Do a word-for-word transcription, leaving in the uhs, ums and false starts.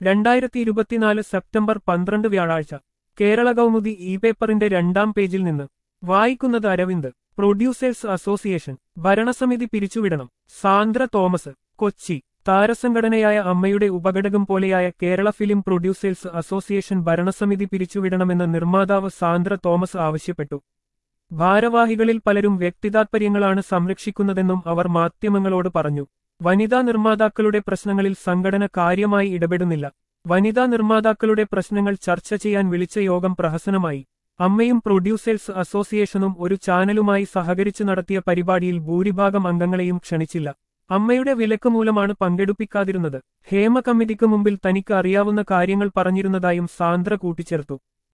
രണ്ടായിരത്തി ഇരുപത്തിനാല് സെപ്റ്റംബർ പന്ത്രണ്ട് വ്യാഴാഴ്ച കേരള കൗമുദി ഇ പേപ്പറിന്റെ രണ്ടാം പേജിൽ നിന്ന് വായിക്കുന്നത് അരവിന്ദ്. പ്രൊഡ്യൂസേഴ്സ് അസോസിയേഷൻ ഭരണസമിതി പിരിച്ചുവിടണം. സാന്ദ്ര തോമസ്, കൊച്ചി. താരസംഘടനയായ അമ്മയുടെ ഉപഘടകം പോലെയായ കേരള ഫിലിം പ്രൊഡ്യൂസേഴ്സ് അസോസിയേഷൻ ഭരണസമിതി പിരിച്ചുവിടണമെന്ന് നിർമ്മാതാവ് സാന്ദ്ര തോമസ് ആവശ്യപ്പെട്ടു. ഭാരവാഹികളിൽ പലരും വ്യക്തിതാത്പര്യങ്ങളാണ് സംരക്ഷിക്കുന്നതെന്നും അവർ മാധ്യമങ്ങളോട് പറഞ്ഞു. വനിതാ നിർമ്മാതാക്കളുടെ പ്രശ്നങ്ങളിൽ സംഘടന കാര്യമായി ഇടപെടുന്നില്ല. വനിതാ നിർമ്മാതാക്കളുടെ പ്രശ്നങ്ങൾ ചർച്ച ചെയ്യാൻ വിളിച്ച യോഗം പ്രഹസനമായി. അമ്മയും പ്രൊഡ്യൂസേഴ്സ് അസോസിയേഷനും ഒരു ചാനലുമായി സഹകരിച്ച് നടത്തിയ പരിപാടിയിൽ ഭൂരിഭാഗം അംഗങ്ങളെയും ക്ഷണിച്ചില്ല. അമ്മയുടെ വിലക്ക് മൂലമാണ് പങ്കെടുപ്പിക്കാതിരുന്നത്. ഹേമ കമ്മിറ്റിക്ക് മുമ്പിൽ തനിക്ക് അറിയാവുന്ന കാര്യങ്ങൾ പറഞ്ഞിരുന്നതായും സാന്ദ്ര കൂട്ടിച്ചേർത്തു.